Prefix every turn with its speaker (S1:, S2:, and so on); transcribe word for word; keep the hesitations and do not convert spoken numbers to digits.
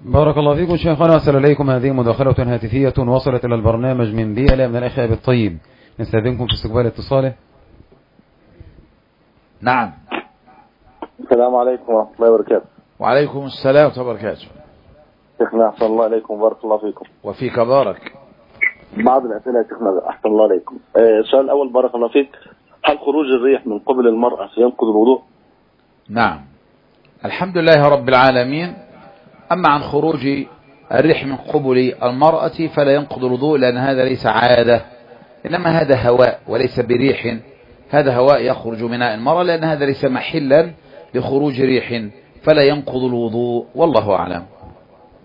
S1: بارك الله فيكم شيخنا، وصل إليكم هذه مداخلة هاتفية وصلت إلى البرنامج من بيئة من الأخ أبي الطيب، نستأذنكم في استقبال اتصاله.
S2: نعم.
S3: السلام عليكم ورحمة الله وبركاته.
S2: وعليكم السلام ورحمة الله وبركاته.
S3: شيخنا أحسن الله عليكم وبارك الله فيكم.
S2: وفيك بارك.
S3: بعض الأسئلة يا شيخنا أحسن الله عليكم. السؤال الأول بارك الله فيك، هل خروج الريح من قبل المرأة ينقض الوضوء؟
S2: نعم الحمد لله رب العالمين. أما عن خروج الريح من قبل المرأة فلا ينقض الوضوء، لأن هذا ليس عادة، إنما هذا هواء وليس بريح. هذا هواء يخرج من المرأة، لأن هذا ليس محلا لخروج ريح، فلا ينقض الوضوء، والله أعلم.